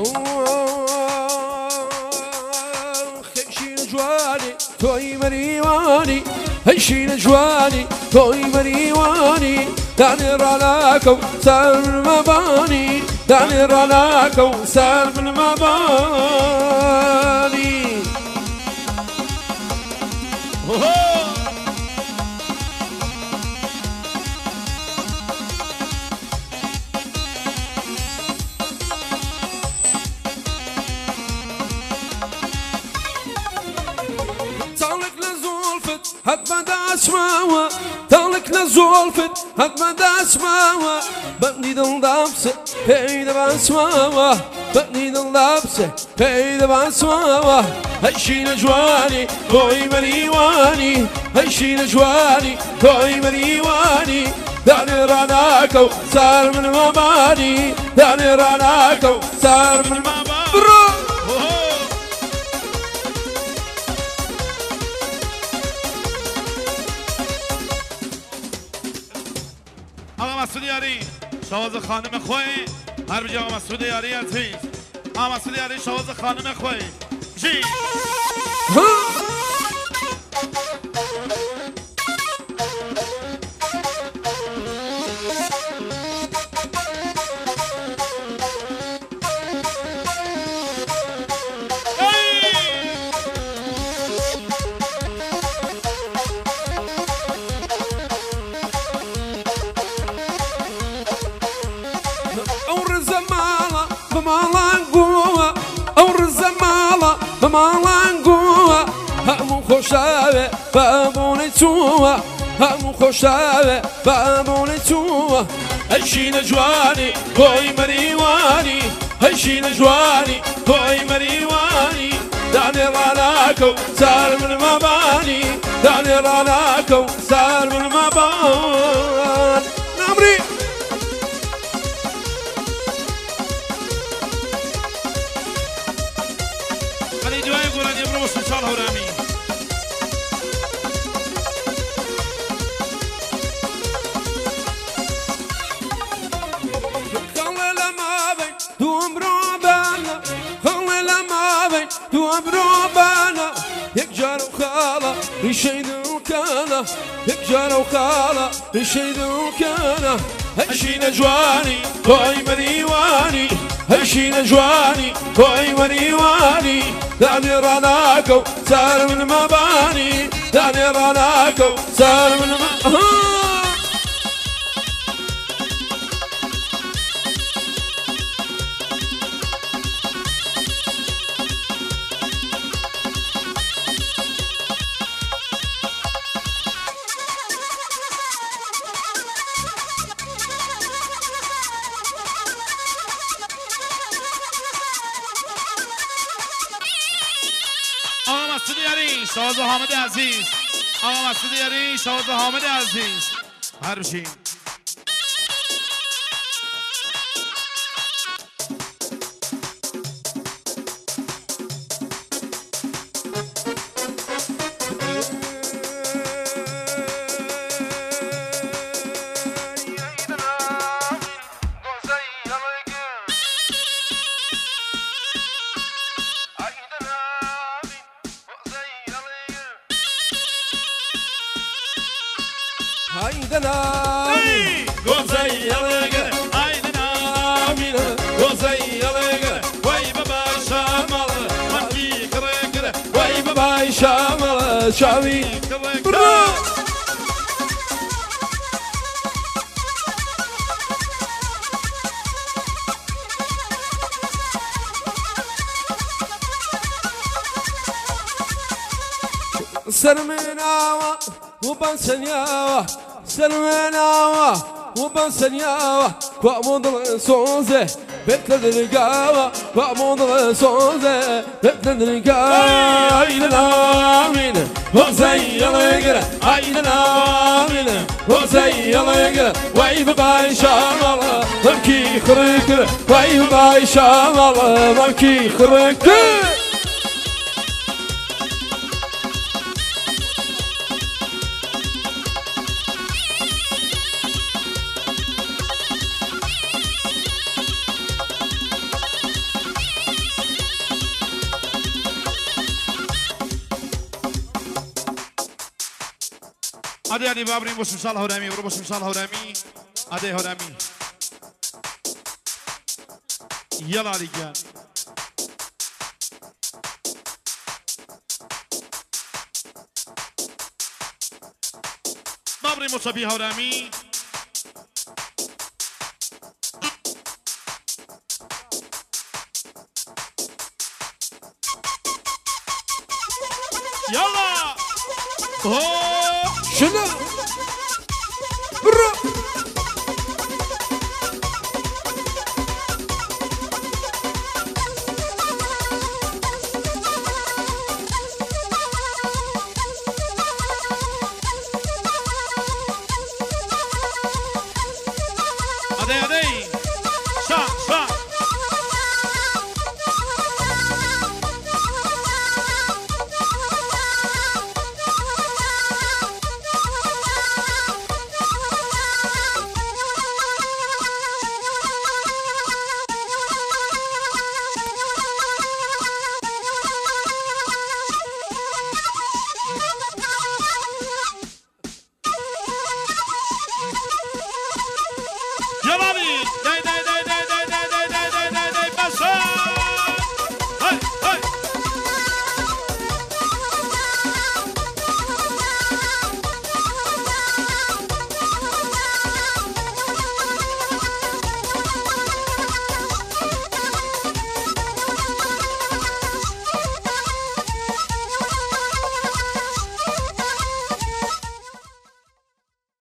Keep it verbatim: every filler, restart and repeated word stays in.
خشين جواني توي مريواني هشين جواني توي مريواني داني راناكو سال من مباني داني راناكو سال من مباني طالك لزولفت هات بدا اسمعوا طالك لزولفت هات بدا اسمعوا بني دل دابسه هيدا بسمعوا بني دل دابسه هيدا بسمعوا هشين جواني توي مريواني هشين جواني توي مريواني داني راناكو صار من مباني داني راناكو صار من مباني آقا مسعود یاری شواز خانم خوی هر بجا آقا مسعود یاری عزیز آقا مسعود یاری شواز خانم خوی جی بمالانگوه همون خوشاوه بابونه توه همون خوشاوه بابونه توه هشین جوانی توی مریوانی هشین جوانی توی مریوانی دانی راناکو سال من مبانی دانی راناکو سال من مبان نمری رشيد وكانا يكجر وخالا رشيد وكانا هشين جواني توي مريواني هشين جواني توي مريواني داني راناكو صار من مباني داني راناكو صار من مباني شواز حامد عزیز آقا مسعود یاری شواز حامد عزیز هر بشین عيدنا غزيلك عيدنا غزيلك وي بابا شامل مكي كركر وي بابا شامل شاوي برو سرمناوا وبنسنياوا سلمناوا وبنسنياوا وامضل صوزه بتلد القاوا وامضل صوزه بتلد القاوا عيدنا من وزي القرا عيدنا من وزي القرا وي بابا شامل مكي خركر وي بابا شامل مكي خركر عادي عادي بابرين بوش مشال هورامي برو بوش مشال هورامي عادي هورامي يلا رجال بابرين بوش بي هورامي يلا شنو